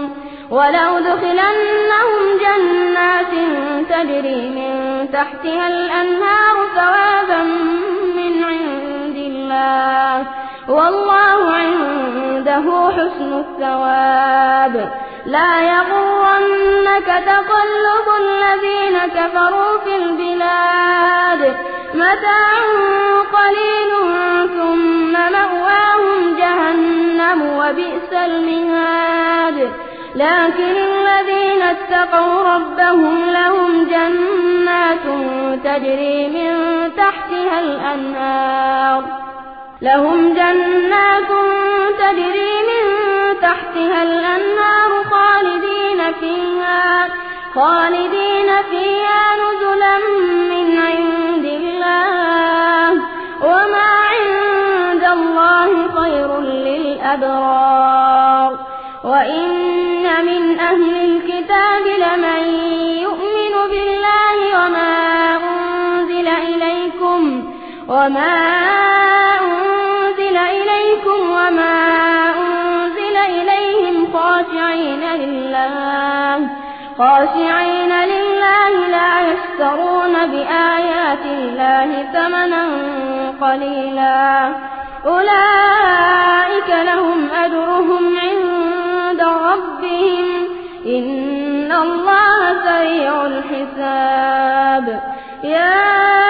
ولأدخلنهم جنات تجري من تحتها الأنهار ثوابا من عند الله والله عنده حسن الثواب. لا يغرنك تقلب الذين كفروا في البلاد متاع قليل ثم مأواهم جهنم وبئس المهاد. لكن الذين اتقوا ربهم لهم جنات تجري من تحتها الأنهار لهم جنات تجري من تحتها الأنهار خالدين فيها خالدين فيها نزلا من عند الله وما عند الله خير للأبرار. وإن من أهل الكتاب لمن يؤمن بالله وما أنزل إليكم وما أنزل إليكم وما أنزل إليهم خاشعين لله خاشعين لله لا يشترون بآيات الله ثمنا قليلا أولئك لهم أجرهم عند ربهم إن الله سريع الحساب. يا